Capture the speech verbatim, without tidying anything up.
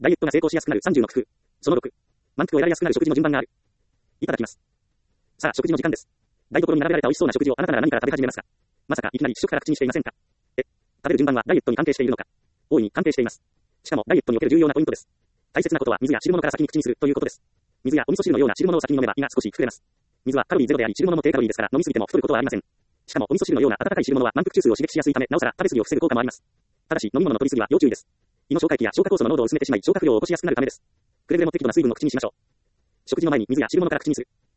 ダイエットが成功しやすくなるさんじゅうの工夫。そのろく。満腹を得られやすくなる食事の順番がある。いただきます。さあ、食事の時間です。台所に並べられた美味しそうな食事をあなたなら何から食べ始めますか？まさかいきなり主食から口にしていませんか？え、食べる順番はダイエットに関係しているのか？大いに関係しています。しかもダイエットにおける重要なポイントです。大切なことは水や汁物から先に口にするということです。水やお味噌汁のような汁物を先に飲めば胃が少し膨れます。水はカロリーゼロであり汁物も低カロリーですから飲みすぎても太ることはありません。しかもお味噌汁のような温かい汁物は満腹中枢を刺激しやすいためなおさら食べ過ぎを防ぐ効果もあります。ただし飲み物の取り過ぎは要注意です。胃の消化液や消化酵素の濃度を薄めてしまい消化不良を起こしやすくなるためです。くれぐれも適度な水分を口にしましょう。食事の前に水や汁物から口にする。